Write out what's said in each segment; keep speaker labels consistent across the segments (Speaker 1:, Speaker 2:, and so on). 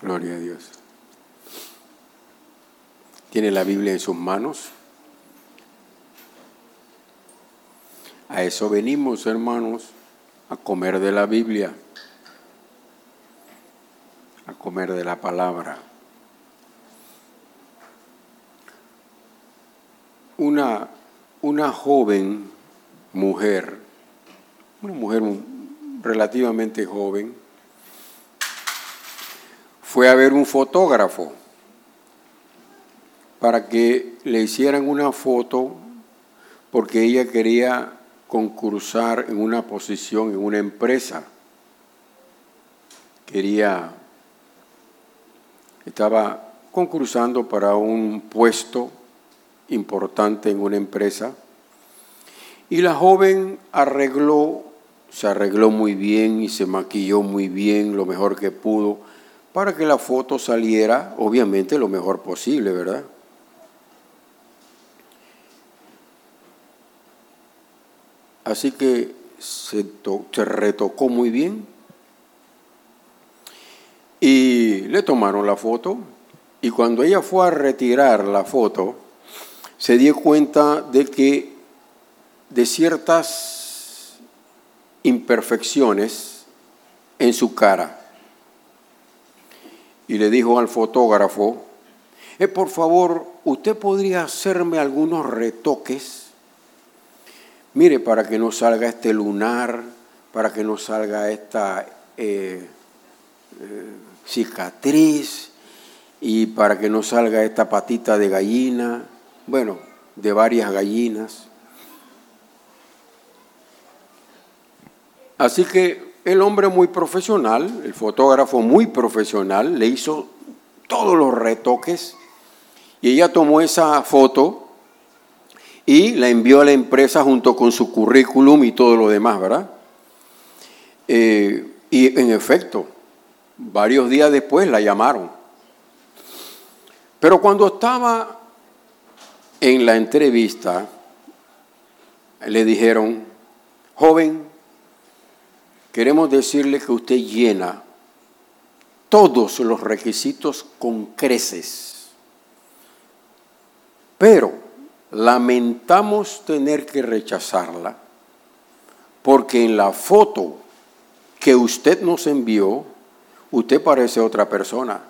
Speaker 1: Gloria a Dios. ¿Tiene la Biblia en sus manos? A eso venimos, hermanos, a comer de la Biblia, a comer de la palabra. Una joven mujer, una mujer relativamente joven, fue a ver un fotógrafo para que le hicieran una foto porque ella quería concursar en una posición en una empresa. Estaba concursando para un puesto importante en una empresa y la joven se arregló muy bien y se maquilló muy bien, lo mejor que pudo, para que la foto saliera, obviamente, lo mejor posible, ¿verdad? Así que se retocó muy bien y le tomaron la foto. Y cuando ella fue a retirar la foto, se dio cuenta de ciertas imperfecciones en su cara. Y le dijo al fotógrafo, por favor, ¿usted podría hacerme algunos retoques? Mire, para que no salga este lunar, para que no salga esta cicatriz y para que no salga esta patita de gallina, bueno, de varias gallinas. Así que el hombre muy profesional, el fotógrafo muy profesional, le hizo todos los retoques y ella tomó esa foto y la envió a la empresa junto con su currículum y todo lo demás, ¿verdad? Y en efecto, varios días después la llamaron. Pero cuando estaba en la entrevista, le dijeron, joven, queremos decirle que usted llena todos los requisitos con creces, pero lamentamos tener que rechazarla porque en la foto que usted nos envió, usted parece otra persona.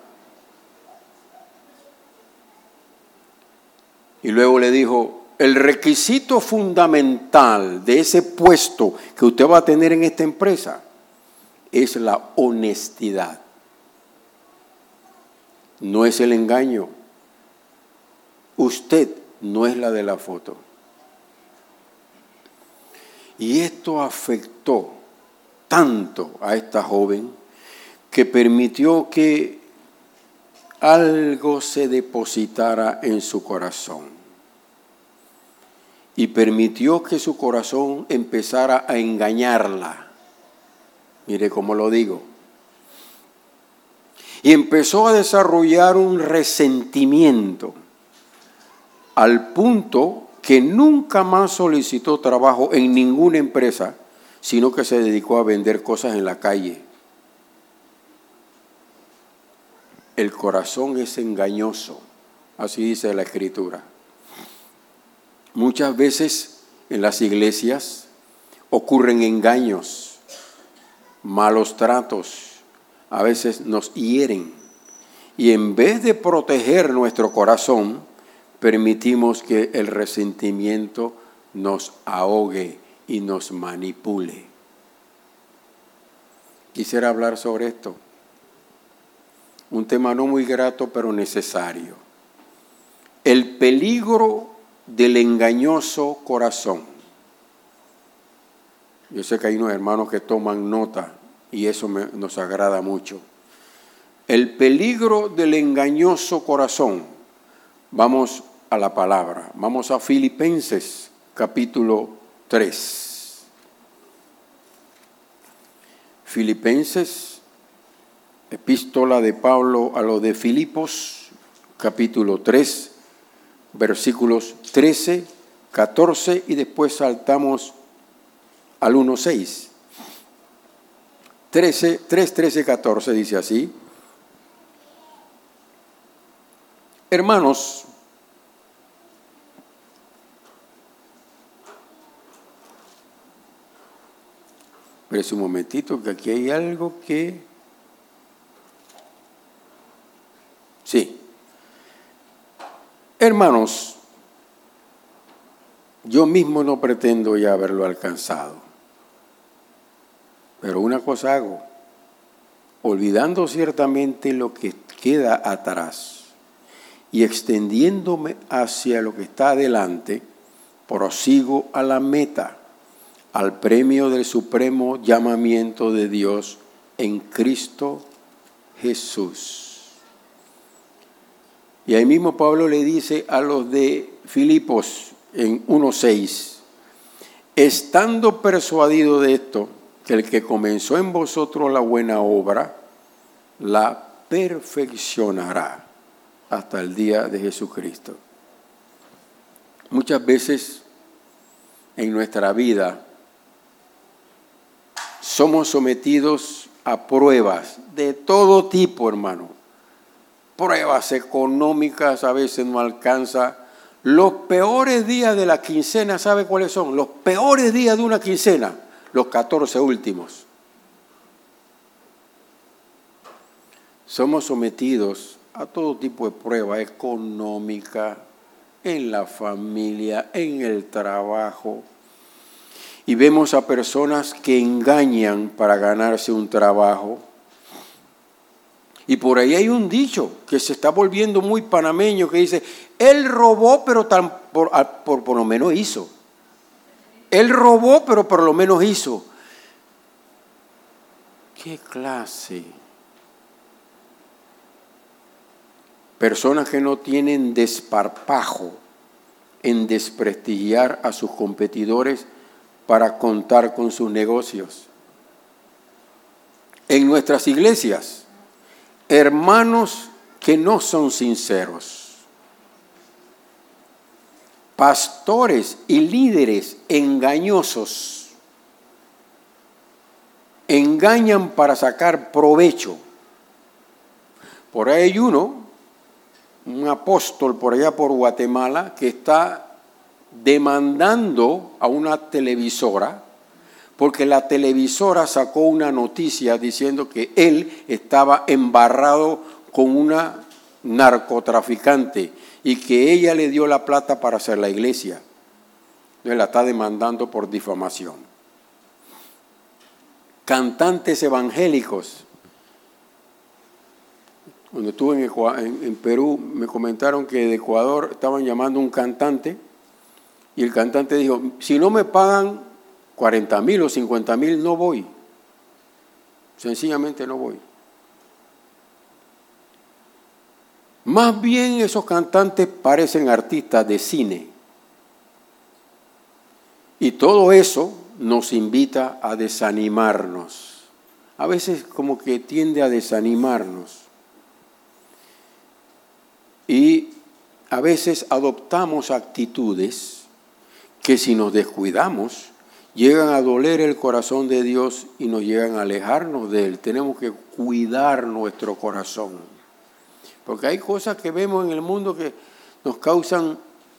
Speaker 1: Y luego le dijo, el requisito fundamental de ese puesto que usted va a tener en esta empresa es la honestidad. No es el engaño. Usted no es la de la foto. Y esto afectó tanto a esta joven que permitió que algo se depositara en su corazón. Y permitió que su corazón empezara a engañarla. Mire cómo lo digo. Y empezó a desarrollar un resentimiento al punto que nunca más solicitó trabajo en ninguna empresa, sino que se dedicó a vender cosas en la calle. El corazón es engañoso, así dice la Escritura. Muchas veces en las iglesias ocurren engaños, malos tratos, a veces nos hieren. Y en vez de proteger nuestro corazón, permitimos que el resentimiento nos ahogue y nos manipule. Quisiera hablar sobre esto. Un tema no muy grato, pero necesario. El peligro del engañoso corazón. Yo sé que hay unos hermanos que toman nota y eso nos agrada mucho. El peligro del engañoso corazón. Vamos a la palabra. Vamos a Filipenses, capítulo 3. Filipenses, epístola de Pablo a los de Filipos, capítulo 3, versículos 13, 14 y después saltamos al 1:6. 3, 13, 14 dice así. Hermanos, espérense un momentito, que aquí hay algo que... Sí. Hermanos, yo mismo no pretendo ya haberlo alcanzado, pero una cosa hago, olvidando ciertamente lo que queda atrás y extendiéndome hacia lo que está adelante, prosigo a la meta, al premio del supremo llamamiento de Dios en Cristo Jesús. Y ahí mismo Pablo le dice a los de Filipos en 1:6, estando persuadido de esto, que el que comenzó en vosotros la buena obra, la perfeccionará hasta el día de Jesucristo. Muchas veces en nuestra vida somos sometidos a pruebas de todo tipo, hermano. Pruebas económicas, a veces no alcanza. Los peores días de la quincena, ¿sabe cuáles son? Los peores días de una quincena, los 14 últimos. Somos sometidos a todo tipo de prueba económica, en la familia, en el trabajo. Y vemos a personas que engañan para ganarse un trabajo. Y por ahí hay un dicho que se está volviendo muy panameño que dice, él robó pero por lo menos hizo. Él robó pero por lo menos hizo. ¿Qué clase? Personas que no tienen desparpajo en desprestigiar a sus competidores para contar con sus negocios. En nuestras iglesias, hermanos que no son sinceros, pastores y líderes engañosos, engañan para sacar provecho. Por ahí hay un apóstol por allá por Guatemala que está demandando a una televisora porque la televisora sacó una noticia diciendo que él estaba embarrado con una narcotraficante y que ella le dio la plata para hacer la iglesia. Entonces la está demandando por difamación. Cantantes evangélicos. Cuando estuve en Perú me comentaron que de Ecuador estaban llamando a un cantante y el cantante dijo, si no me pagan 40,000 o 50,000 no voy. Sencillamente no voy. Más bien esos cantantes parecen artistas de cine. Y todo eso nos invita a desanimarnos. A veces como que tiende a desanimarnos. Y a veces adoptamos actitudes que si nos descuidamos, llegan a doler el corazón de Dios y nos llegan a alejarnos de Él. Tenemos que cuidar nuestro corazón. Porque hay cosas que vemos en el mundo que nos causan,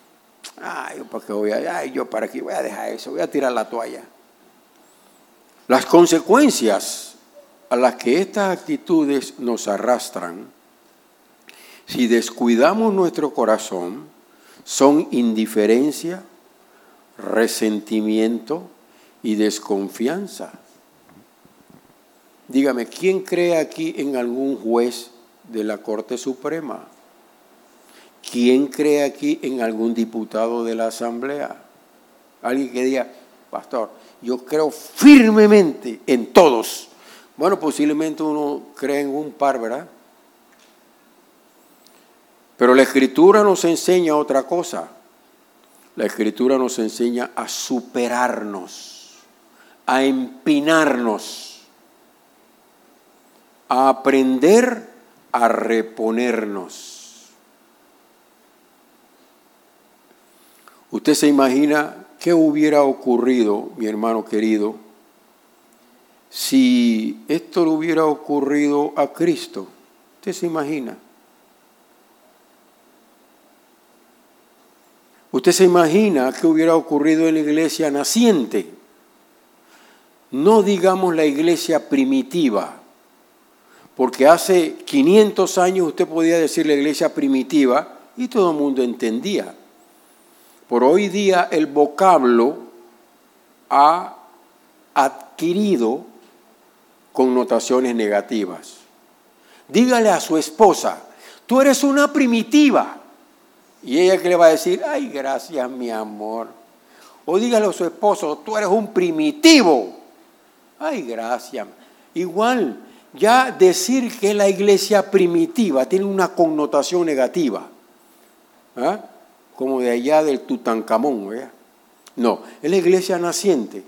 Speaker 1: yo para qué voy a dejar eso, voy a tirar la toalla. Las consecuencias a las que estas actitudes nos arrastran, si descuidamos nuestro corazón, son indiferencia, resentimiento y desconfianza. Dígame, ¿quién cree aquí en algún juez de la Corte Suprema? ¿Quién cree aquí en algún diputado de la Asamblea? Alguien que diga, pastor, yo creo firmemente en todos. Bueno, posiblemente uno cree en un par, ¿verdad? Pero la Escritura nos enseña otra cosa. La Escritura nos enseña a superarnos, a empinarnos, a aprender a reponernos. ¿Usted se imagina qué hubiera ocurrido, mi hermano querido, si esto le hubiera ocurrido a Cristo? ¿Usted se imagina? ¿Usted se imagina qué hubiera ocurrido en la iglesia naciente? No digamos la iglesia primitiva, porque hace 500 años usted podía decir la iglesia primitiva y todo el mundo entendía. Por hoy día el vocablo ha adquirido connotaciones negativas. Dígale a su esposa, tú eres una primitiva. Y ella que le va a decir, ay, gracias, mi amor. O dígale a su esposo, tú eres un primitivo. Ay, gracias. Igual, ya decir que es la iglesia primitiva tiene una connotación negativa. ¿Ah? Como de allá del Tutankamón, ¿verdad? No, es la iglesia naciente.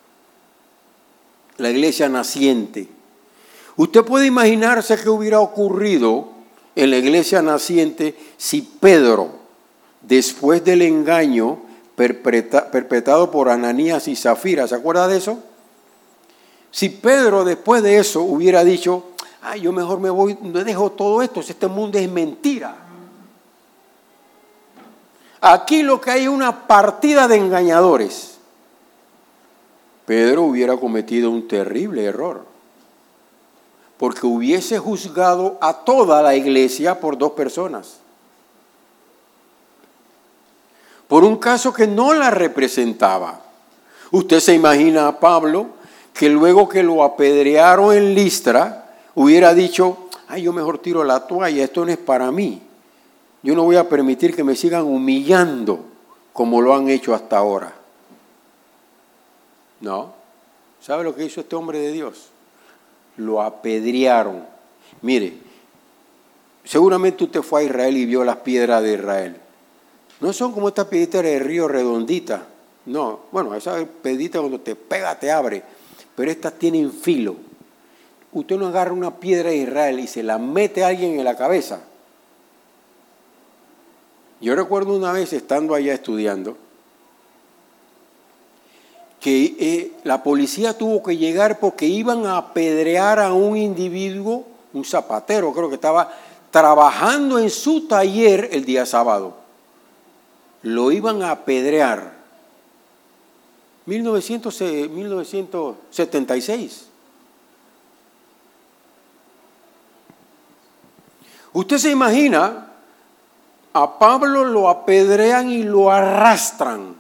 Speaker 1: La iglesia naciente. Usted puede imaginarse qué hubiera ocurrido en la iglesia naciente si Pedro, después del engaño perpetrado por Ananías y Zafira, ¿se acuerda de eso? Si Pedro después de eso hubiera dicho, ay, yo mejor me voy, no dejo todo esto, este mundo es mentira. Aquí lo que hay es una partida de engañadores. Pedro hubiera cometido un terrible error, porque hubiese juzgado a toda la iglesia por dos personas. Por un caso que no la representaba. Usted se imagina a Pablo que luego que lo apedrearon en Listra, hubiera dicho, ay, yo mejor tiro la toalla, esto no es para mí. Yo no voy a permitir que me sigan humillando como lo han hecho hasta ahora. No. ¿Sabe lo que hizo este hombre de Dios? Lo apedrearon. Mire, seguramente usted fue a Israel y vio las piedras de Israel. No son como estas piedritas de río redonditas. No, bueno, esas piedritas cuando te pega te abre. Pero estas tienen filo. Usted no agarra una piedra de Israel y se la mete a alguien en la cabeza. Yo recuerdo una vez estando allá estudiando que la policía tuvo que llegar porque iban a apedrear a un individuo, un zapatero, creo que estaba trabajando en su taller el día sábado. Lo iban a apedrear. 1976. Usted se imagina, a Pablo lo apedrean y lo arrastran.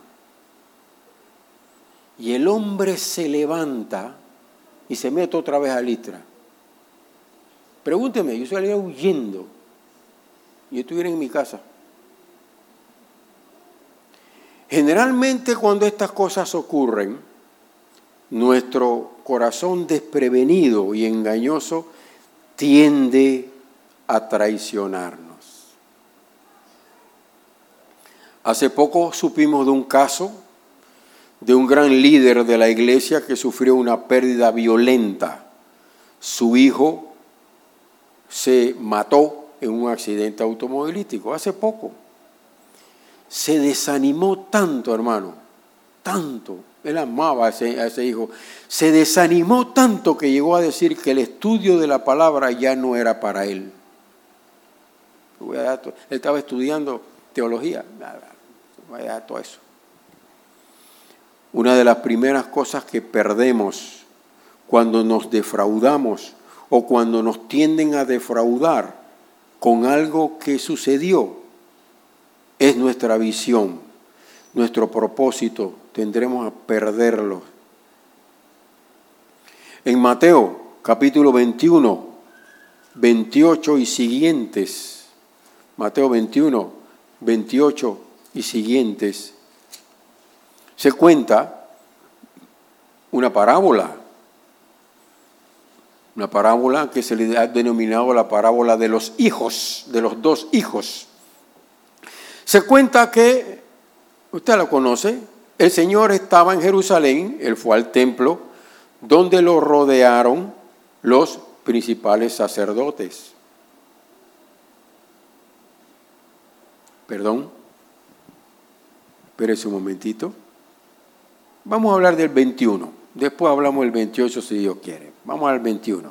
Speaker 1: Y el hombre se levanta y se mete otra vez a Listra. Pregúnteme, yo salía huyendo y estuviera en mi casa. Generalmente cuando estas cosas ocurren, nuestro corazón desprevenido y engañoso tiende a traicionarnos. Hace poco supimos de un caso de un gran líder de la iglesia que sufrió una pérdida violenta. Su hijo se mató en un accidente automovilístico hace poco. Se desanimó tanto, hermano, tanto. Él amaba a ese hijo. Se desanimó tanto que llegó a decir que el estudio de la palabra ya no era para él. Él estaba estudiando teología. Voy a dejar todo eso. Una de las primeras cosas que perdemos cuando nos defraudamos o cuando nos tienden a defraudar con algo que sucedió es nuestra visión, nuestro propósito. Tendremos a perderlo. En Mateo capítulo 21, 28 y siguientes, Mateo 21, 28 y siguientes, se cuenta una parábola que se le ha denominado la parábola de los hijos, de los dos hijos. Se cuenta que, usted lo conoce, el Señor estaba en Jerusalén, Él fue al templo, donde lo rodearon los principales sacerdotes. Perdón, espérese un momentito. Vamos a hablar del 21, después hablamos del 28 si Dios quiere. Vamos al 21.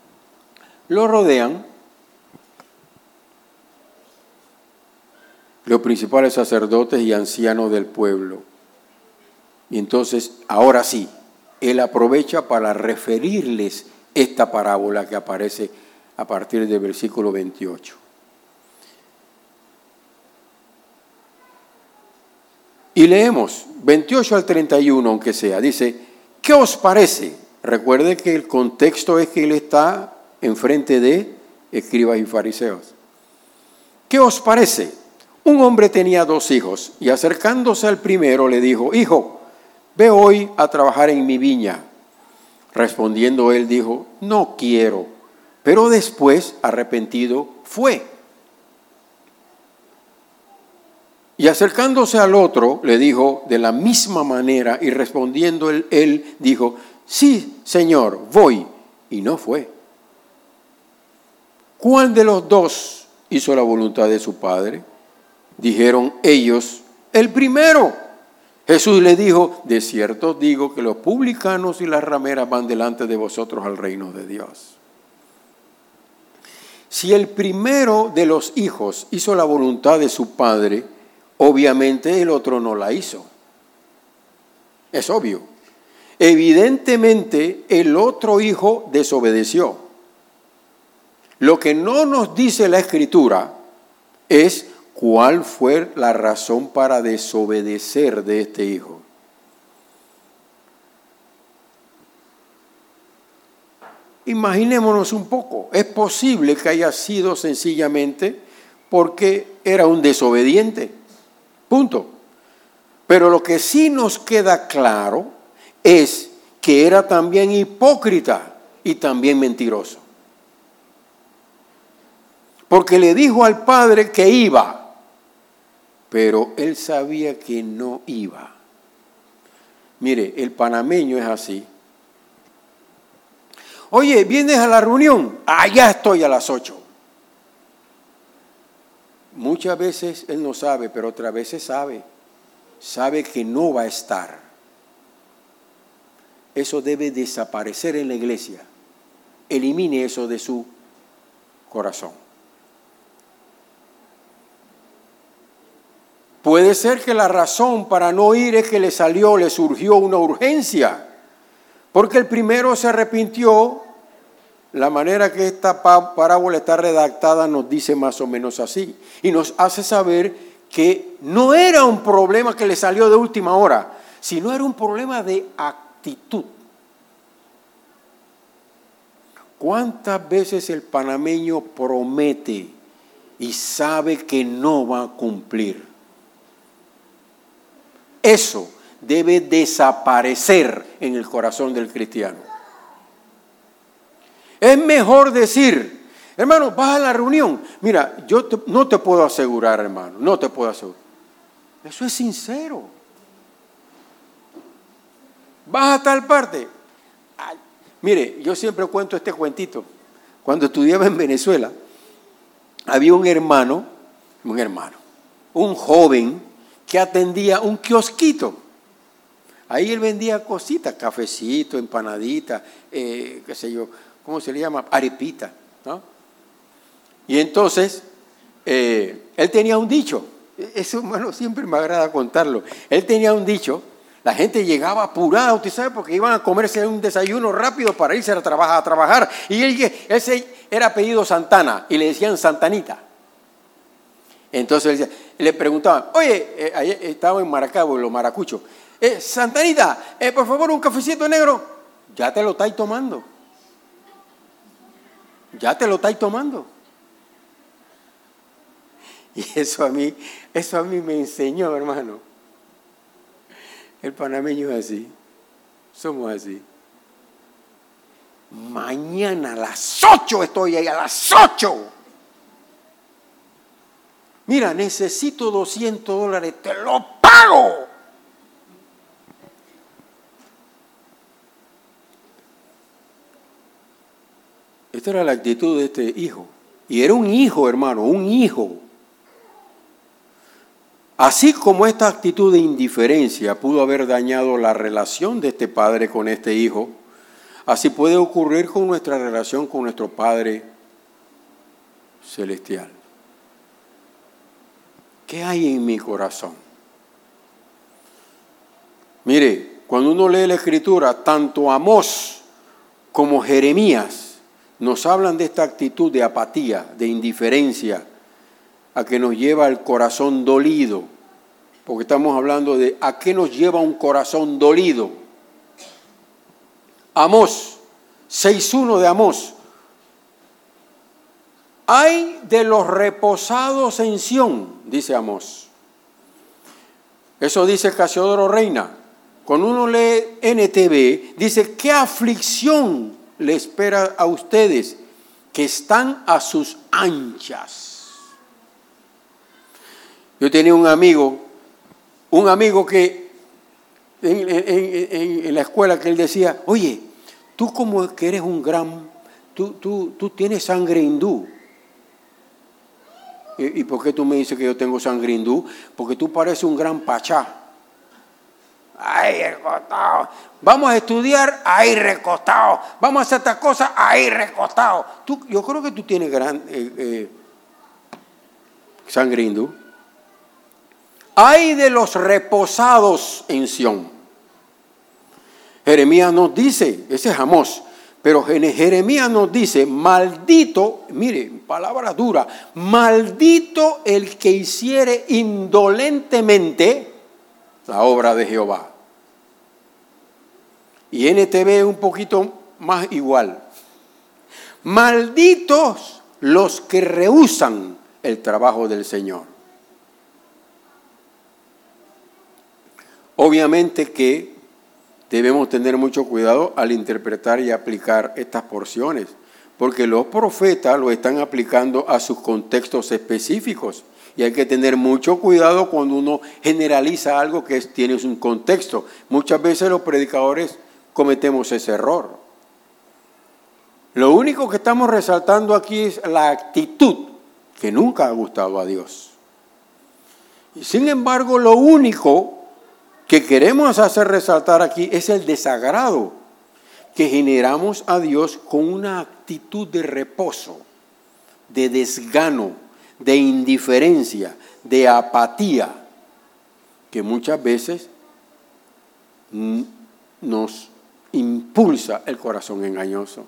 Speaker 1: Lo los principales sacerdotes y ancianos del pueblo. Y entonces, ahora sí, él aprovecha para referirles esta parábola que aparece a partir del versículo 28. Y leemos 28 al 31, aunque sea, dice, ¿qué os parece? Recuerde que el contexto es que él está enfrente de escribas y fariseos. ¿Qué os parece? Un hombre tenía 2 hijos y acercándose al primero le dijo, hijo, ve hoy a trabajar en mi viña. Respondiendo él dijo, no quiero. Pero después, arrepentido, fue. Y acercándose al otro, le dijo de la misma manera, y respondiendo él dijo, sí, Señor, voy, y no fue. ¿Cuál de los 2 hizo la voluntad de su padre? Dijeron ellos, el primero. Jesús le dijo, de cierto os digo que los publicanos y las rameras van delante de vosotros al reino de Dios. Si el primero de los hijos hizo la voluntad de su padre, obviamente el otro no la hizo. Es obvio. Evidentemente el otro hijo desobedeció. Lo que no nos dice la Escritura es cuál fue la razón para desobedecer de este hijo. Imaginémonos un poco. Es posible que haya sido sencillamente porque era un desobediente. Punto. Pero lo que sí nos queda claro es que era también hipócrita y también mentiroso. Porque le dijo al padre que iba, pero él sabía que no iba. Mire, el panameño es así. Oye, ¿vienes a la reunión? Allá estoy a las 8. Muchas veces él no sabe, pero otras veces sabe. Sabe que no va a estar. Eso debe desaparecer en la iglesia. Elimine eso de su corazón. Puede ser que la razón para no ir es que le surgió una urgencia. Porque el primero se arrepintió. La manera que esta parábola está redactada nos dice más o menos así. Y nos hace saber que no era un problema que le salió de última hora, sino era un problema de actitud. ¿Cuántas veces el panameño promete y sabe que no va a cumplir? Eso debe desaparecer en el corazón del cristiano. Es mejor decir, hermano, vas a la reunión. Mira, no te puedo asegurar, hermano, no te puedo asegurar. Eso es sincero. ¿Vas a tal parte? Ay, mire, yo siempre cuento este cuentito. Cuando estudiaba en Venezuela, había un joven que atendía un kiosquito. Ahí él vendía cositas, cafecito, empanadita, qué sé yo, ¿cómo se le llama? Arepita, ¿no? Y entonces, él tenía un dicho, eso, bueno, siempre me agrada contarlo. Él tenía un dicho, la gente llegaba apurada, usted sabe, porque iban a comerse un desayuno rápido para irse a trabajar. Y ese era apellido Santana, y le decían Santanita. Entonces le preguntaban, oye, estaba en Maracaibo, en los Maracuchos, Santanita, por favor, un cafecito negro. Ya te lo estáis tomando. Ya te lo estáis tomando. Y eso a mí me enseñó, hermano. El panameño es así. Somos así. Mañana a las 8 estoy ahí, a las 8. Mira, necesito $200, te lo pago. Esta era la actitud de este hijo. Y era un hijo, hermano, un hijo. Así como esta actitud de indiferencia pudo haber dañado la relación de este padre con este hijo, así puede ocurrir con nuestra relación con nuestro Padre Celestial. ¿Qué hay en mi corazón? Mire, cuando uno lee la Escritura, tanto Amós como Jeremías nos hablan de esta actitud de apatía, de indiferencia, a que nos lleva al corazón dolido. Porque estamos hablando de a qué nos lleva un corazón dolido. Amós, 6:1 de Amós. Ay de los reposados en Sión, dice Amós. Eso dice Casiodoro Reina. Cuando uno lee NTV, dice, ¿qué aflicción le espera a ustedes que están a sus anchas? Yo tenía un amigo que en la escuela que él decía, oye, tú como que eres un gran, tú tienes sangre hindú. ¿Y por qué tú me dices que yo tengo sangre hindú? Porque tú pareces un gran pachá. Ahí recostado. Vamos a estudiar, ahí recostado. Vamos a hacer esta cosa, ahí recostado. Yo creo que tú tienes gran sangre hindú. Ay de los reposados en Sión. Jeremías nos dice, ese es Amós, pero Jeremías nos dice, maldito, mire, palabra dura, maldito el que hiciere indolentemente la obra de Jehová. Y NTV es un poquito más igual. Malditos los que rehúsan el trabajo del Señor. Obviamente que debemos tener mucho cuidado al interpretar y aplicar estas porciones, porque los profetas lo están aplicando a sus contextos específicos. Y hay que tener mucho cuidado cuando uno generaliza algo que tiene un contexto. Muchas veces los predicadores cometemos ese error. Lo único que estamos resaltando aquí es la actitud que nunca ha gustado a Dios. Y sin embargo, lo único que queremos hacer resaltar aquí es el desagrado que generamos a Dios con una actitud de reposo, de desgano, de indiferencia, de apatía, que muchas veces nos impulsa el corazón engañoso.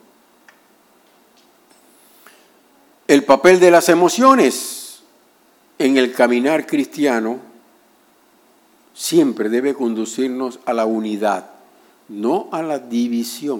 Speaker 1: El papel de las emociones en el caminar cristiano siempre debe conducirnos a la unidad, no a la división.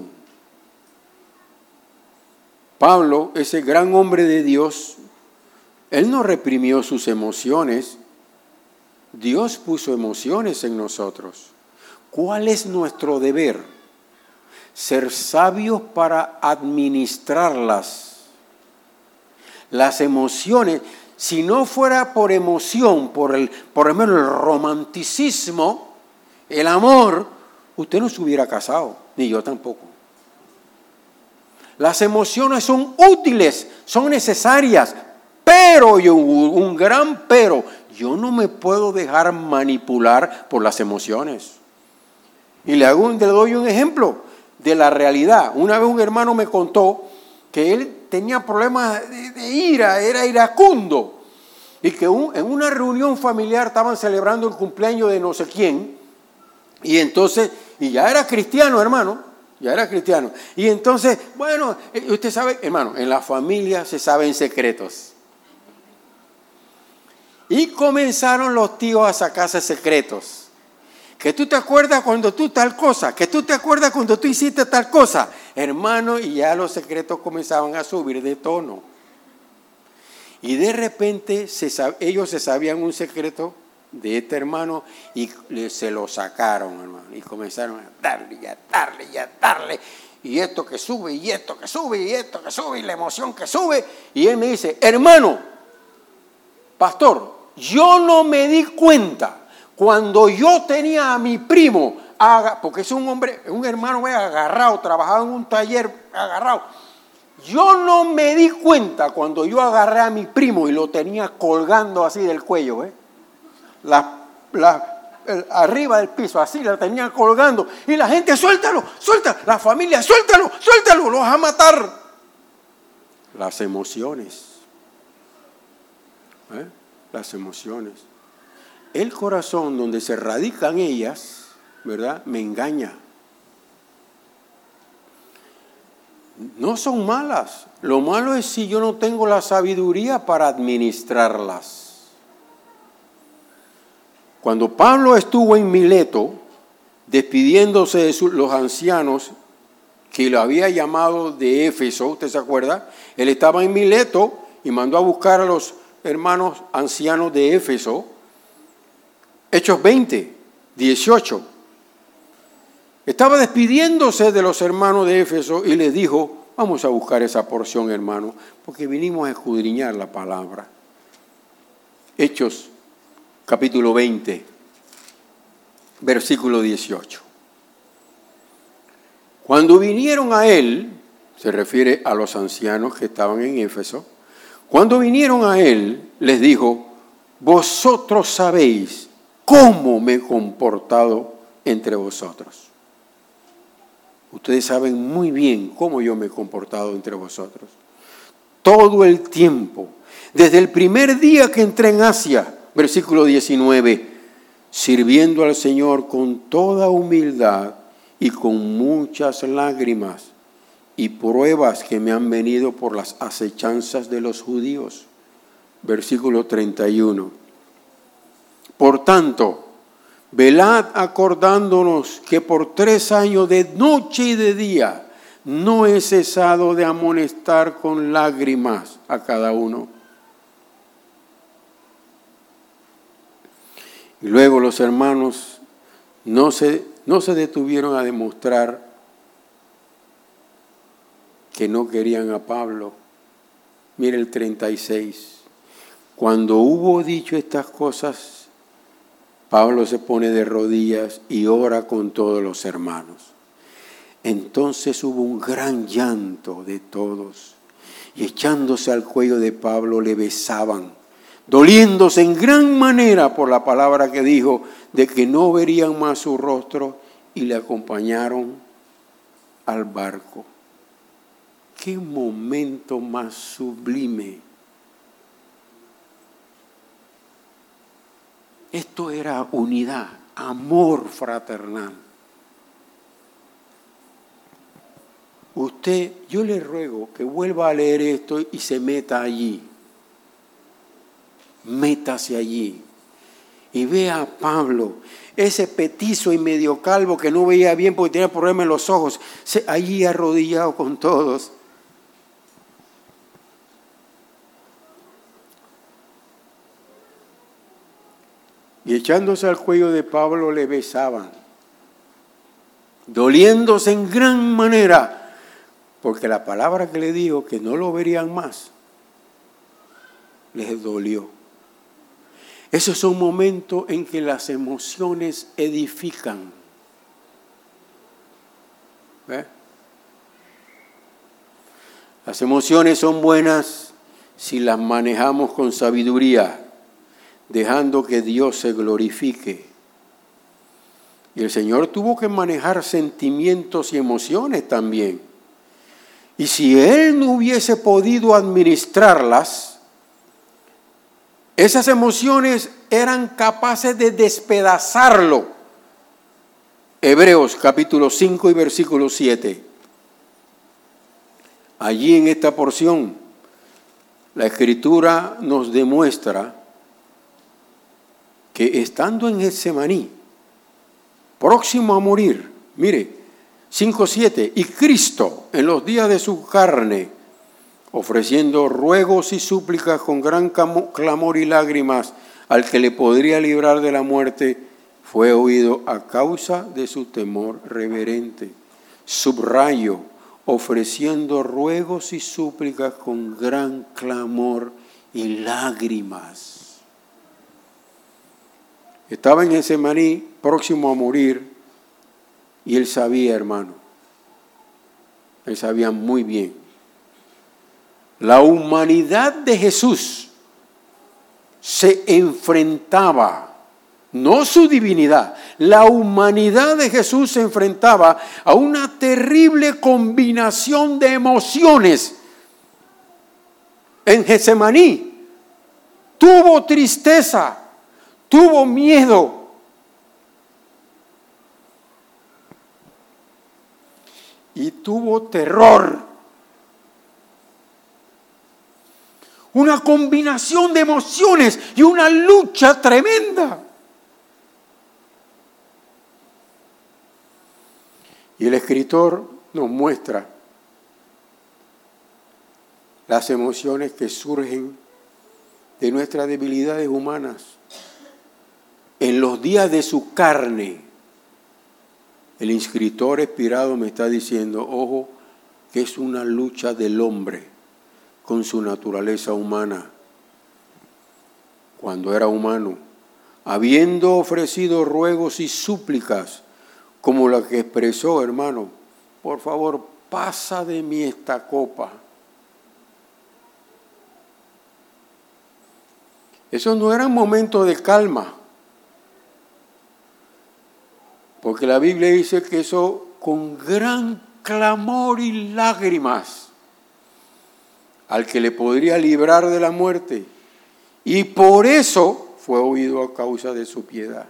Speaker 1: Pablo, ese gran hombre de Dios, él no reprimió sus emociones. Dios puso emociones en nosotros. ¿Cuál es nuestro deber? Ser sabios para administrarlas. Las emociones, si no fuera por emoción, por ejemplo, el romanticismo, el amor, usted no se hubiera casado, ni yo tampoco. Las emociones son útiles, son necesarias, pero, un gran pero, yo no me puedo dejar manipular por las emociones. Y le doy un ejemplo de la realidad. Una vez un hermano me contó que él tenía problemas de ira, era iracundo. Y que en una reunión familiar estaban celebrando el cumpleaños de no sé quién. Y entonces, y ya era cristiano, hermano, ya era cristiano. Y entonces, bueno, usted sabe, hermano, en la familia se saben secretos. Y comenzaron los tíos a sacarse secretos. Que tú te acuerdas cuando tú tal cosa, que tú te acuerdas cuando tú hiciste tal cosa. Hermano, y ya los secretos comenzaban a subir de tono. Y de repente ellos se sabían un secreto de este hermano y se lo sacaron, hermano. Y comenzaron a darle y a darle y a darle. Y esto que sube, y esto que sube, y esto que sube, y la emoción que sube. Y él me dice, hermano, pastor, yo no me di cuenta cuando yo tenía a mi primo, porque es un hombre, un hermano agarrado, trabajaba en un taller agarrado. Yo no me di cuenta cuando yo agarré a mi primo y lo tenía colgando así del cuello, arriba del piso, así la tenía colgando. Y la gente, suéltalo, la familia, suéltalo, lo vas a matar. Las emociones. las emociones. El corazón donde se radican ellas, ¿verdad?, me engaña. No son malas. Lo malo es si yo no tengo la sabiduría para administrarlas. Cuando Pablo estuvo en Mileto, despidiéndose de los ancianos que lo había llamado de Éfeso, ¿usted se acuerda? Él estaba en Mileto y mandó a buscar a los hermanos ancianos de Éfeso. Hechos 20, 18. Estaba despidiéndose de los hermanos de Éfeso y les dijo, vamos a buscar esa porción, hermano, porque vinimos a escudriñar la palabra. Hechos, capítulo 20, versículo 18. Cuando vinieron a él, se refiere a los ancianos que estaban en Éfeso, cuando vinieron a él, les dijo, vosotros sabéis cómo me he comportado entre vosotros. Ustedes saben muy bien cómo yo me he comportado entre vosotros. Todo el tiempo, desde el primer día que entré en Asia, versículo 19, sirviendo al Señor con toda humildad y con muchas lágrimas y pruebas que me han venido por las acechanzas de los judíos. Versículo 31. Por tanto, velad acordándonos que por 3 años de noche y de día no he cesado de amonestar con lágrimas a cada uno. Y luego los hermanos no se detuvieron a demostrar que no querían a Pablo. Mire el 36. Cuando hubo dicho estas cosas, Pablo se pone de rodillas y ora con todos los hermanos. Entonces hubo un gran llanto de todos, y echándose al cuello de Pablo le besaban, doliéndose en gran manera por la palabra que dijo, de que no verían más su rostro, y le acompañaron al barco. ¡Qué momento más sublime! Esto era unidad, amor fraternal. Usted, yo le ruego que vuelva a leer esto y se meta allí. Métase allí y vea a Pablo, ese petizo y medio calvo que no veía bien porque tenía problemas en los ojos, allí arrodillado con todos. Y echándose al cuello de Pablo le besaban, doliéndose en gran manera, porque la palabra que le dijo que no lo verían más, les dolió. Esos son momentos en que las emociones edifican. ¿Ve? Las emociones son buenas si las manejamos con sabiduría, dejando que Dios se glorifique. Y el Señor tuvo que manejar sentimientos y emociones también. Y si Él no hubiese podido administrarlas, esas emociones eran capaces de despedazarlo. Hebreos capítulo 5 y versículo 7. Allí en esta porción, la Escritura nos demuestra que estando en Getsemaní, próximo a morir, mire, 5:7, y Cristo en los días de su carne, ofreciendo ruegos y súplicas con gran clamor y lágrimas al que le podría librar de la muerte, fue oído a causa de su temor reverente. Subrayo, ofreciendo ruegos y súplicas con gran clamor y lágrimas. Estaba en Getsemaní, próximo a morir, y él sabía, hermano, él sabía muy bien. La humanidad de Jesús se enfrentaba, no su divinidad, la humanidad de Jesús se enfrentaba a una terrible combinación de emociones en Getsemaní. tuvo tristeza, tuvo miedo. Y tuvo terror. Una combinación de emociones y una lucha tremenda. Y el escritor nos muestra las emociones que surgen de nuestras debilidades humanas. En los días de su carne, el escritor inspirado me está diciendo, ojo, que es una lucha del hombre con su naturaleza humana. Cuando era humano, habiendo ofrecido ruegos y súplicas, como la que expresó, hermano, por favor, pasa de mí esta copa. Esos no eran momentos de calma, porque la Biblia dice que eso con gran clamor y lágrimas al que le podría librar de la muerte, y por eso fue oído a causa de su piedad.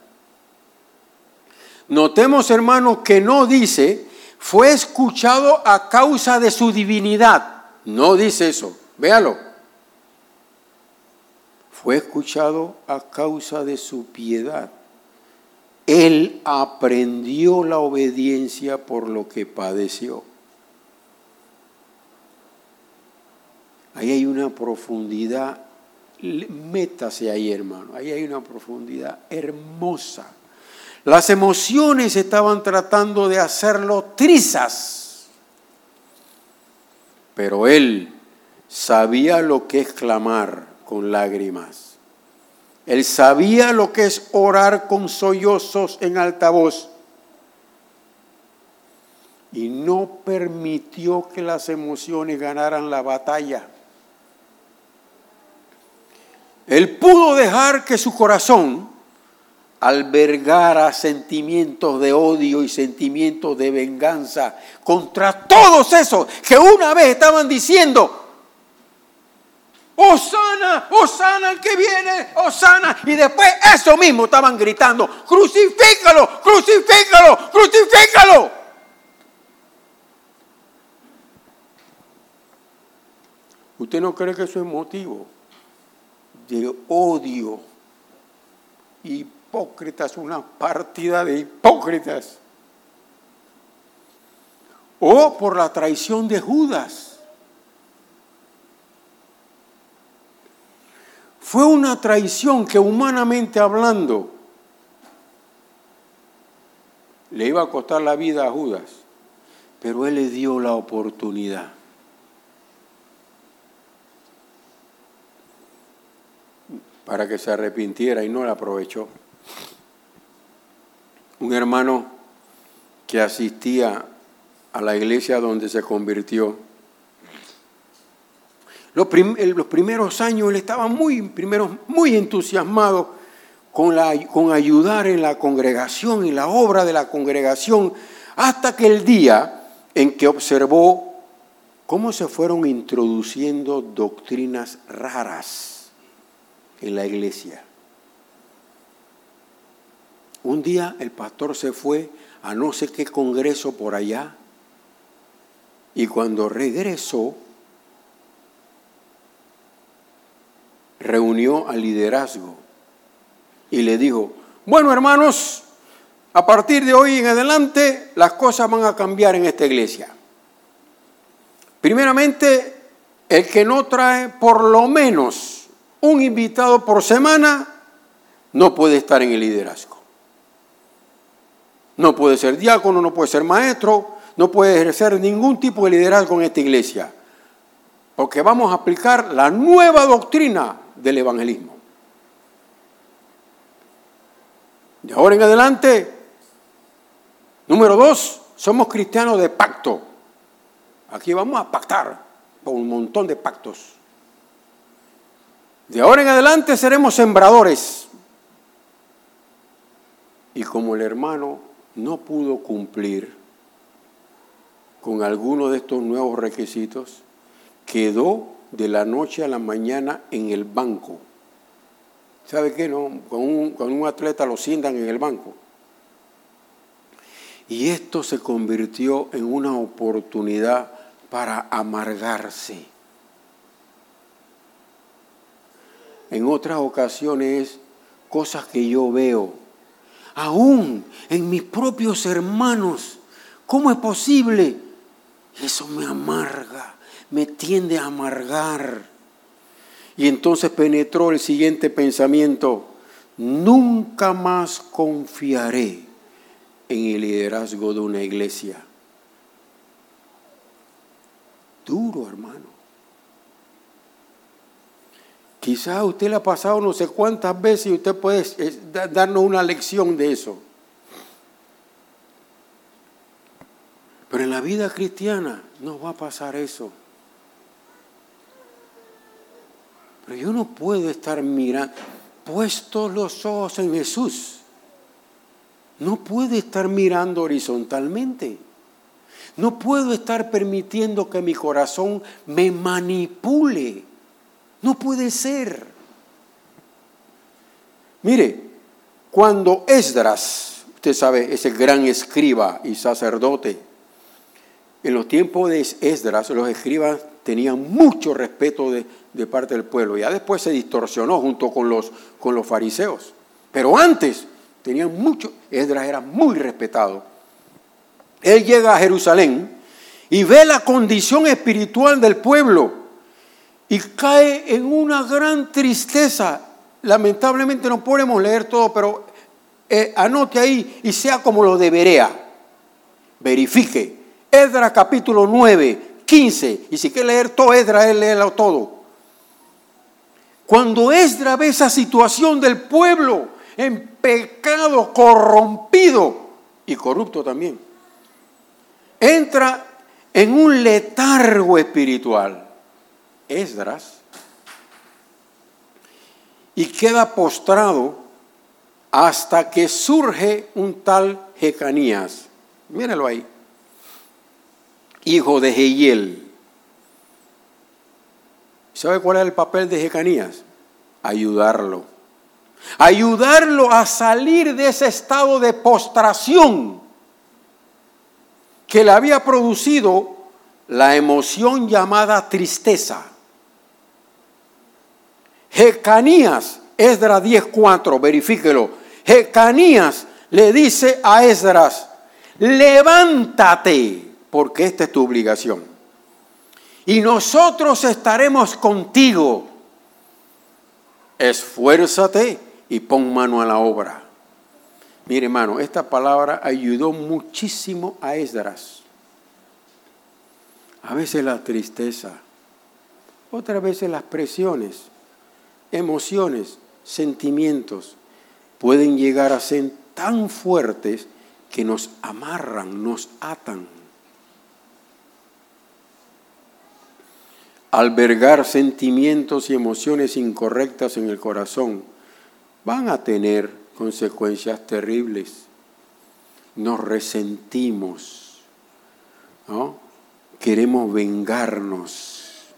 Speaker 1: Notemos, hermanos, que no dice, fue escuchado a causa de su divinidad. No dice eso, véalo. Fue escuchado a causa de su piedad. Él aprendió la obediencia por lo que padeció. Ahí hay una profundidad, métase ahí, hermano, ahí hay una profundidad hermosa. Las emociones estaban tratando de hacerlo trizas, pero él sabía lo que es clamar con lágrimas. Él sabía lo que es orar con sollozos en alta voz. Y no permitió que las emociones ganaran la batalla. Él pudo dejar que su corazón albergara sentimientos de odio y sentimientos de venganza contra todos esos que una vez estaban diciendo, ¡Hosana! ¡Hosana el que viene! ¡Hosana! Y después eso mismo estaban gritando, ¡crucifícalo! ¡Crucifícalo! ¡Crucifícalo! ¿Usted no cree que eso es motivo de odio? Hipócritas, una partida de hipócritas. O por la traición de Judas. Fue una traición que humanamente hablando le iba a costar la vida a Judas, pero él le dio la oportunidad. Para que se arrepintiera y no la aprovechó. Un hermano que asistía a la iglesia donde se convirtió, los primeros años él estaba muy entusiasmado con ayudar en la congregación, en la obra de la congregación, hasta que el día en que observó cómo se fueron introduciendo doctrinas raras en la iglesia. Un día el pastor se fue a no sé qué congreso por allá, y cuando regresó reunió al liderazgo y le dijo, bueno, hermanos, a partir de hoy en adelante las cosas van a cambiar en esta iglesia. Primeramente, el que no trae por lo menos un invitado por semana no puede estar en el liderazgo. No puede ser diácono, no puede ser maestro, no puede ejercer ningún tipo de liderazgo en esta iglesia, porque vamos a aplicar la nueva doctrina del evangelismo. De ahora en adelante, número 2, somos cristianos de pacto. Aquí vamos a pactar con un montón de pactos. De ahora en adelante seremos sembradores. Y como el hermano no pudo cumplir con alguno de estos nuevos requisitos, quedó de la noche a la mañana en el banco ¿Sabe qué? No, con un atleta lo sientan en el banco. Y esto se convirtió en una oportunidad para amargarse. En otras ocasiones, cosas que yo veo, aún en mis propios hermanos, ¿cómo es posible? Eso me amarga, me tiende a amargar. Y entonces penetró el siguiente pensamiento: nunca más confiaré en el liderazgo de una iglesia. Duro, hermano. Quizás a usted le ha pasado no sé cuántas veces y usted puede darnos una lección de eso. Pero en la vida cristiana no va a pasar eso. Pero yo no puedo estar mirando, puestos los ojos en Jesús. No puedo estar mirando horizontalmente. No puedo estar permitiendo que mi corazón me manipule. No puede ser. Mire, cuando Esdras, usted sabe, ese gran escriba y sacerdote, en los tiempos de Esdras, los escribas tenían mucho respeto de parte del pueblo. Ya después se distorsionó junto con los fariseos. Pero antes tenían mucho. Esdras era muy respetado. Él llega a Jerusalén y ve la condición espiritual del pueblo y cae en una gran tristeza. Lamentablemente no podemos leer todo, pero anote ahí y sea como lo de Berea. Verifique. Esdras capítulo 9, 15. Y si quiere leer todo Esdras, él léelo todo. Cuando Esdras ve esa situación del pueblo en pecado, corrompido y corrupto también, entra en un letargo espiritual. Esdras, y queda postrado hasta que surge un tal Jecanías. Míralo ahí. Hijo de Jehiel. ¿Sabe cuál es el papel de Jecanías? Ayudarlo. Ayudarlo a salir de ese estado de postración que le había producido la emoción llamada tristeza. Jecanías, Esdras 10:4, verifíquelo. Jecanías le dice a Esdras: levántate, porque esta es tu obligación, y nosotros estaremos contigo. Esfuérzate y pon mano a la obra. Mire, hermano, esta palabra ayudó muchísimo a Esdras. A veces la tristeza, otras veces las presiones, emociones, sentimientos pueden llegar a ser tan fuertes que nos amarran, nos atan. Albergar sentimientos y emociones incorrectas en el corazón van a tener consecuencias terribles. Nos resentimos, ¿no? Queremos vengarnos.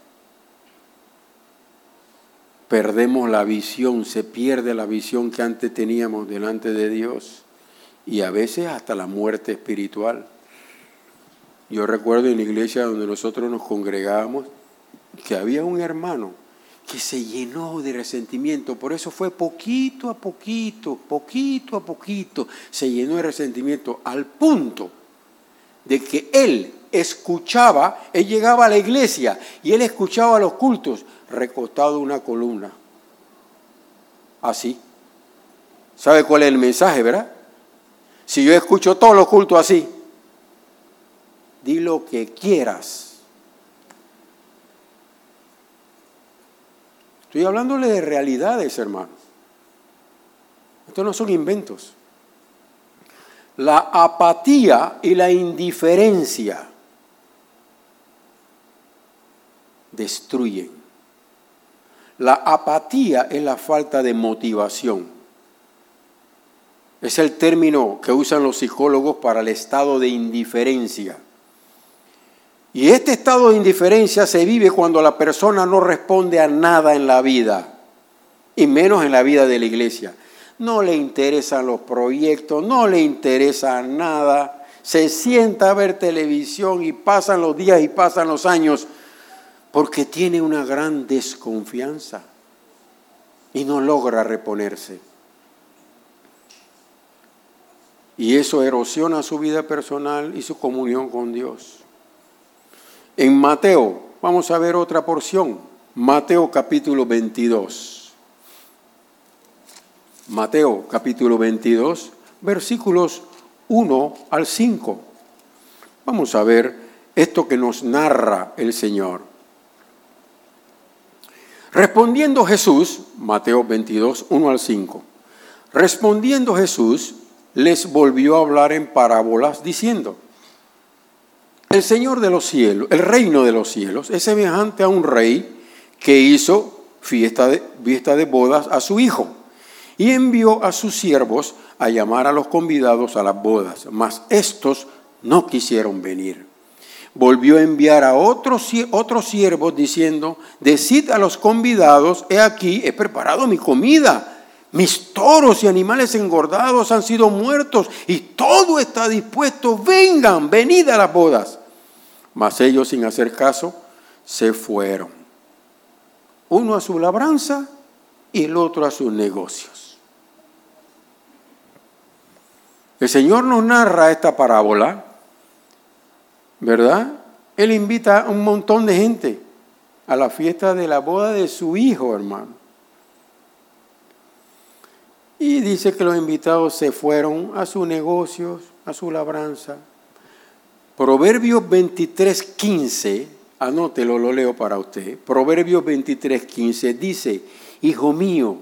Speaker 1: Perdemos la visión, se pierde la visión que antes teníamos delante de Dios, y a veces hasta la muerte espiritual. Yo recuerdo en la iglesia donde nosotros nos congregábamos que había un hermano que se llenó de resentimiento. Por eso fue poquito a poquito, se llenó de resentimiento, al punto de que él escuchaba, él llegaba a la iglesia y él escuchaba los cultos recostado en una columna. Así. ¿Sabe cuál es el mensaje, verdad? Si yo escucho todos los cultos así, di lo que quieras. Estoy hablándole de realidades, hermanos. Estos no son inventos. La apatía y la indiferencia destruyen. La apatía es la falta de motivación. Es el término que usan los psicólogos para el estado de indiferencia. Y este estado de indiferencia se vive cuando la persona no responde a nada en la vida. y menos en la vida de la iglesia. No le interesan los proyectos, no le interesa nada. Se sienta a ver televisión y pasan los días y pasan los años porque tiene una gran desconfianza y no logra reponerse. Y eso erosiona su vida personal y su comunión con Dios. En Mateo, vamos a ver otra porción. Mateo capítulo 22. Mateo capítulo 22, versículos 1 al 5. Vamos a ver esto que nos narra el Señor. Respondiendo Jesús, Mateo 22, 1 al 5. Respondiendo Jesús, les volvió a hablar en parábolas diciendo: el Señor de los cielos, el reino de los cielos, es semejante a un rey que hizo fiesta de bodas a su hijo y envió a sus siervos a llamar a los convidados a las bodas, mas estos no quisieron venir. Volvió a enviar a otros siervos diciendo: decid a los convidados, he aquí, he preparado mi comida. Mis toros y animales engordados han sido muertos y todo está dispuesto. Vengan, venid a las bodas. Mas ellos, sin hacer caso, se fueron. Uno a su labranza y el otro a sus negocios. El Señor nos narra esta parábola, ¿verdad? Él invita a un montón de gente a la fiesta de la boda de su hijo, hermano. Y dice que los invitados se fueron a sus negocios, a su labranza. Proverbios 23:15, anótelo, lo leo para usted. Proverbios 23:15 dice: hijo mío,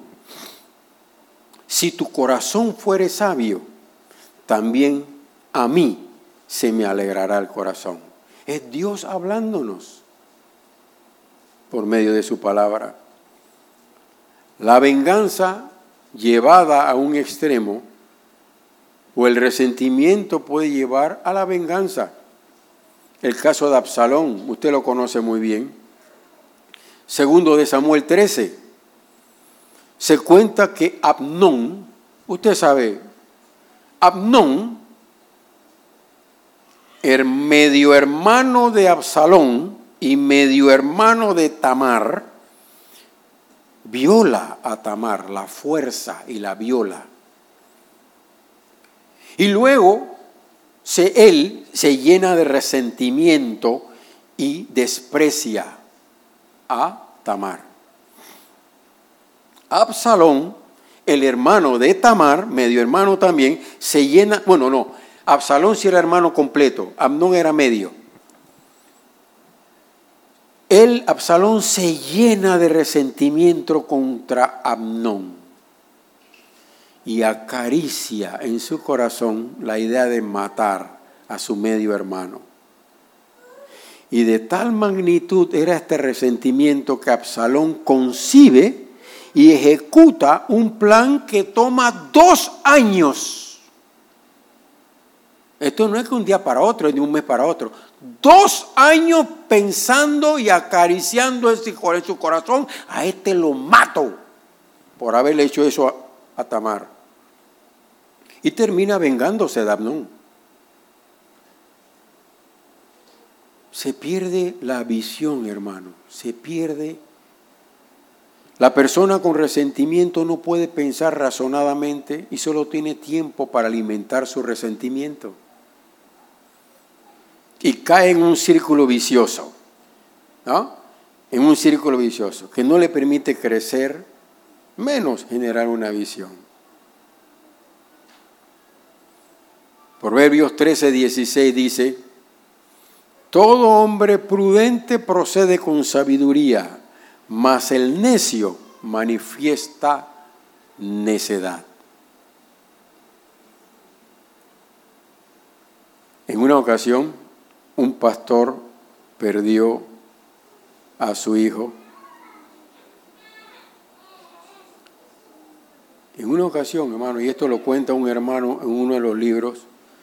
Speaker 1: si tu corazón fuere sabio, también a mí se me alegrará el corazón. Es Dios hablándonos por medio de su palabra. La venganza llevada a un extremo o el resentimiento puede llevar a la venganza. El caso de Absalón, usted lo conoce muy bien. Segundo de Samuel 13, se cuenta que Amnón, usted sabe, Amnón, medio hermano de Absalón y medio hermano de Tamar, viola a Tamar, la fuerza y la viola. Y luego él se llena de resentimiento y desprecia a Tamar. Absalón, el hermano de Tamar, medio hermano también, se llena, Absalón sí era hermano completo, Amnón era medio. Absalón se llena de resentimiento contra Amnón y acaricia en su corazón la idea de matar a su medio hermano. Y de tal magnitud era este resentimiento que Absalón concibe y ejecuta un plan que toma 2 años. Esto no es que un día para otro, es de un mes para otro. 2 años pensando y acariciando en su corazón: a este lo mato por haberle hecho eso a Tamar. Y termina vengándose de Amnón. Se pierde la visión, hermano. Se pierde. La persona con resentimiento no puede pensar razonadamente y solo tiene tiempo para alimentar su resentimiento. Y cae en un círculo vicioso, ¿no? En un círculo vicioso que no le permite crecer, menos generar una visión. Proverbios 13:16 dice: todo hombre prudente procede con sabiduría, mas el necio manifiesta necedad. En una ocasión, un pastor perdió a su hijo. En una ocasión, hermano, y esto lo cuenta un hermano en uno de los libros,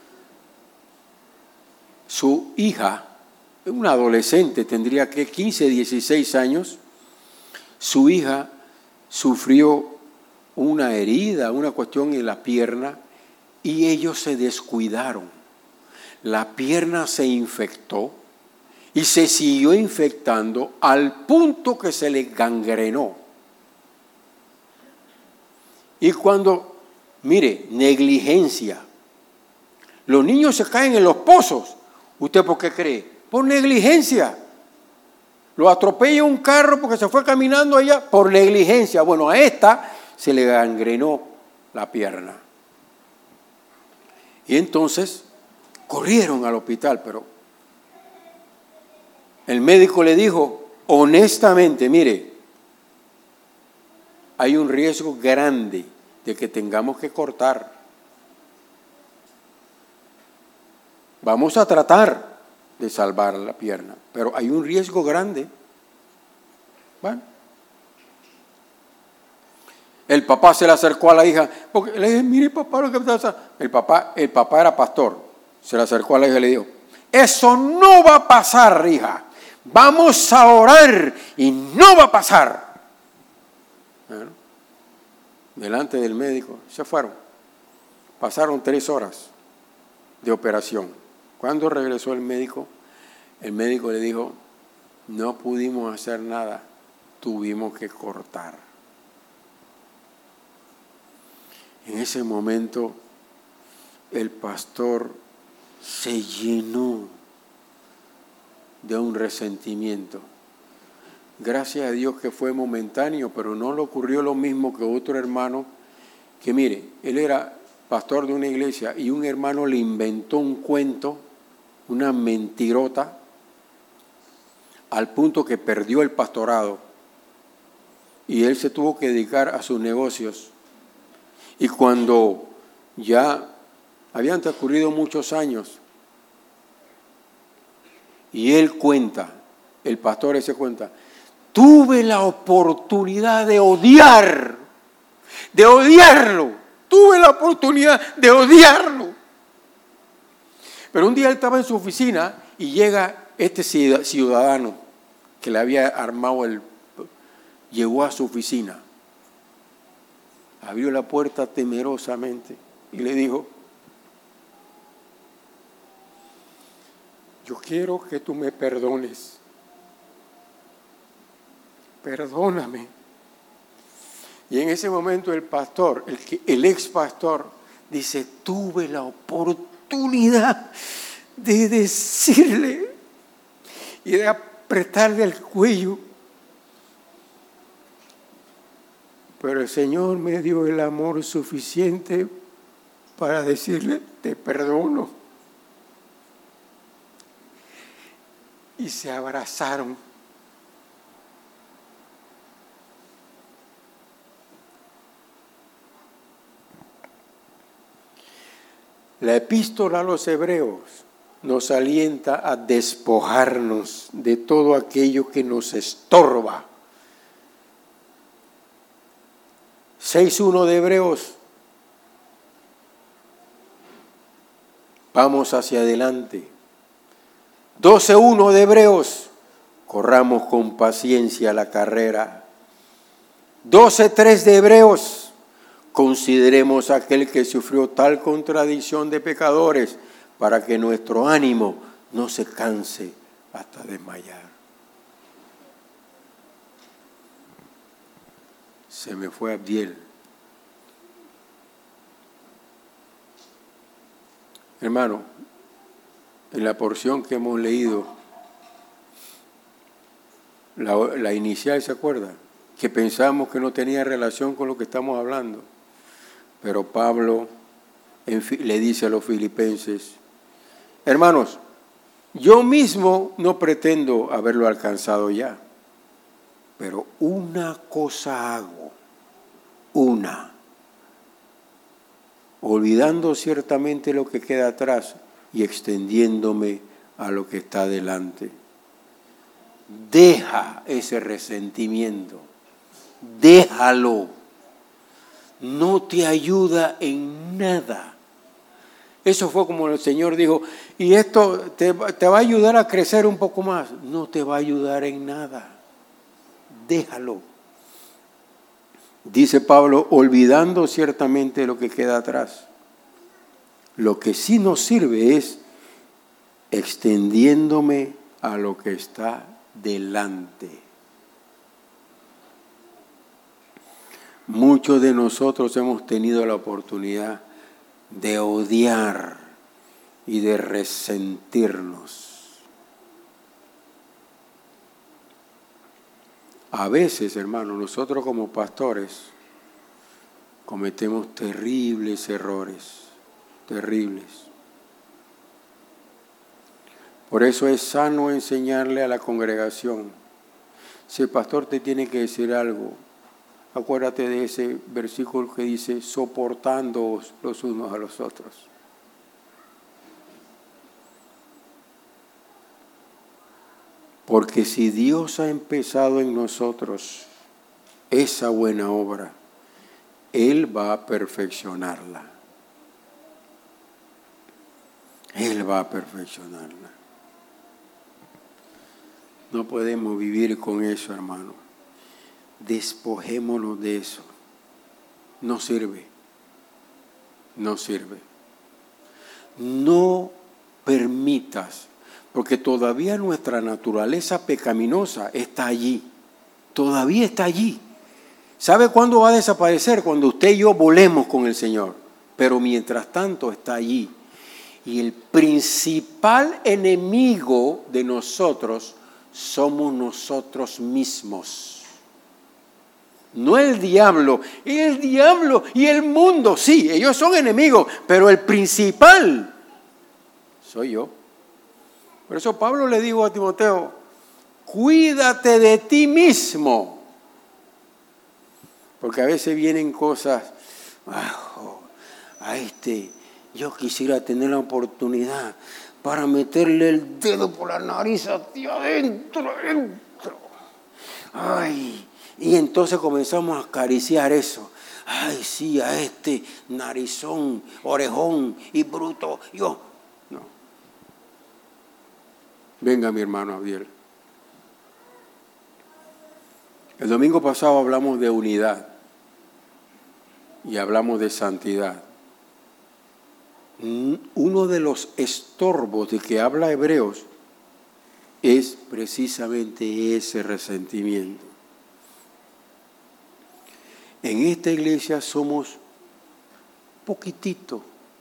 Speaker 1: su hija, una adolescente, tendría que 15, 16 años, su hija sufrió una herida, una cuestión en la pierna, y ellos se descuidaron. La pierna se infectó y se siguió infectando al punto que se le gangrenó. Y cuando, mire, negligencia. Los niños se caen en los pozos. ¿Usted por qué cree? Por negligencia. Lo atropella un carro porque se fue caminando allá por negligencia. Bueno, a esta se le gangrenó la pierna. Y entonces corrieron al hospital, pero el médico le dijo, honestamente, mire, hay un riesgo grande de que tengamos que cortar. Vamos a tratar de salvar la pierna, pero hay un riesgo grande. Bueno, el papá se le acercó a la hija, porque le dije, mire papá, lo que pasa. El papá era pastor, se le acercó a la hija y le dijo, eso no va a pasar, hija, vamos a orar y no va a pasar. Bueno, delante del médico, se fueron, pasaron 3 horas de operación. Cuando regresó el médico le dijo, no pudimos hacer nada, tuvimos que cortar. En ese momento el pastor se llenó de un resentimiento. Gracias a Dios que fue momentáneo, pero no le ocurrió lo mismo que otro hermano, que mire, él era pastor de una iglesia y un hermano le inventó un cuento, una mentirota, al punto que perdió el pastorado y él se tuvo que dedicar a sus negocios. Y cuando ya habían transcurrido muchos años, y él cuenta, el pastor ese cuenta, tuve la oportunidad de odiarlo, tuve la oportunidad de odiarlo. Pero un día él estaba en su oficina y llega este ciudadano que le había armado llegó a su oficina. Abrió la puerta temerosamente y le dijo, yo quiero que tú me perdones. Perdóname. Y en ese momento el pastor, el ex pastor, dice, tuve la oportunidad de decirle y de apretarle el cuello. Pero el Señor me dio el amor suficiente para decirle, te perdono. Y se abrazaron. La epístola a los Hebreos nos alienta a despojarnos de todo aquello que nos estorba. 6:1 de Hebreos. Vamos hacia adelante. 12:1 de Hebreos. Corramos con paciencia la carrera. 12:3 de Hebreos. Consideremos a aquel que sufrió tal contradicción de pecadores para que nuestro ánimo no se canse hasta desmayar. Se me fue Abdiel. Hermano, en la porción que hemos leído, la inicial, ¿se acuerda? Que pensamos que no tenía relación con lo que estamos hablando. Pero Pablo le dice a los filipenses, hermanos, yo mismo no pretendo haberlo alcanzado ya, pero una cosa hago, olvidando ciertamente lo que queda atrás y extendiéndome a lo que está delante. Deja ese resentimiento, déjalo. No te ayuda en nada. Eso fue como el Señor dijo, y esto te va a ayudar a crecer un poco más. No te va a ayudar en nada. Déjalo. Dice Pablo, olvidando ciertamente lo que queda atrás. Lo que sí nos sirve es extendiéndome a lo que está delante. Muchos de nosotros hemos tenido la oportunidad de odiar y de resentirnos. A veces, hermano, nosotros como pastores cometemos terribles errores, terribles. Por eso es sano enseñarle a la congregación. Si el pastor te tiene que decir algo, acuérdate de ese versículo que dice, soportándoos los unos a los otros. Porque si Dios ha empezado en nosotros esa buena obra, Él va a perfeccionarla. Él va a perfeccionarla. No podemos vivir con eso, hermano. Despojémonos de eso. No sirve. No sirve. No permitas, porque todavía nuestra naturaleza pecaminosa está allí. Todavía está allí. ¿Sabe cuándo va a desaparecer? Cuando usted y yo volemos con el Señor. Pero mientras tanto está allí. Y el principal enemigo de nosotros somos nosotros mismos. No el diablo y el mundo, sí, ellos son enemigos, pero el principal soy yo. Por eso Pablo le dijo a Timoteo, cuídate de ti mismo. Porque a veces vienen cosas, yo quisiera tener la oportunidad para meterle el dedo por la nariz hacia adentro. Ay, y entonces comenzamos a acariciar eso. Ay, sí, a este narizón, orejón y bruto. No. Venga, mi hermano Abdiel. El domingo pasado hablamos de unidad y hablamos de santidad. Uno de los estorbos de que habla Hebreos es precisamente ese resentimiento. En esta iglesia somos poquitito,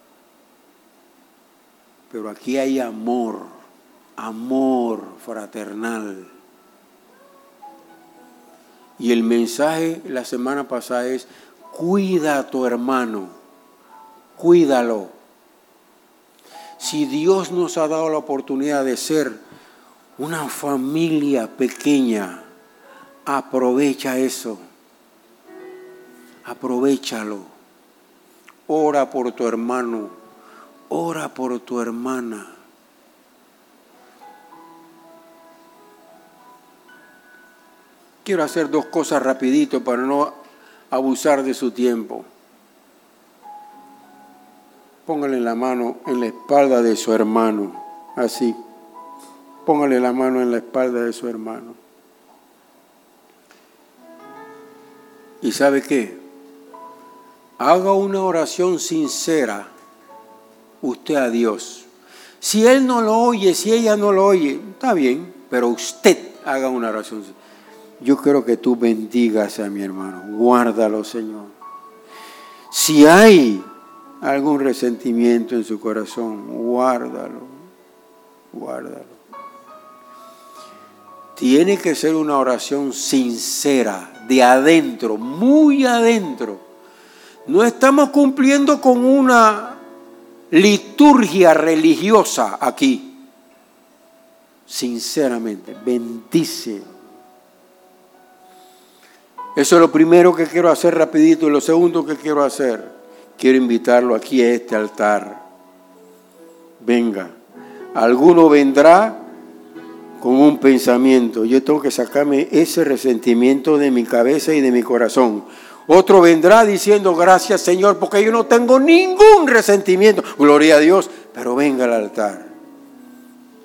Speaker 1: pero aquí hay amor fraternal. Y el mensaje la semana pasada es, cuida a tu hermano, cuídalo. Si Dios nos ha dado la oportunidad de ser una familia pequeña, aprovecha eso. Aprovéchalo. Ora por tu hermano. Ora por tu hermana. Quiero hacer 2 cosas rapidito para no abusar de su tiempo. Póngale la mano en la espalda de su hermano. Así. Póngale la mano en la espalda de su hermano. ¿Y sabe qué? Haga una oración sincera usted a Dios. Si Él no lo oye, si ella no lo oye, está bien, pero usted haga una oración sincera. Yo quiero que tú bendigas a mi hermano. Guárdalo, Señor. Si hay algún resentimiento en su corazón, guárdalo. Tiene que ser una oración sincera, de adentro, muy adentro. No estamos cumpliendo con una liturgia religiosa aquí. Sinceramente, bendice. Eso es lo primero que quiero hacer rapidito. Y lo segundo que quiero hacer, quiero invitarlo aquí a este altar. Venga. Alguno vendrá con un pensamiento. Yo tengo que sacarme ese resentimiento de mi cabeza y de mi corazón. Otro vendrá diciendo, gracias Señor, porque yo no tengo ningún resentimiento. Gloria a Dios, pero venga al altar.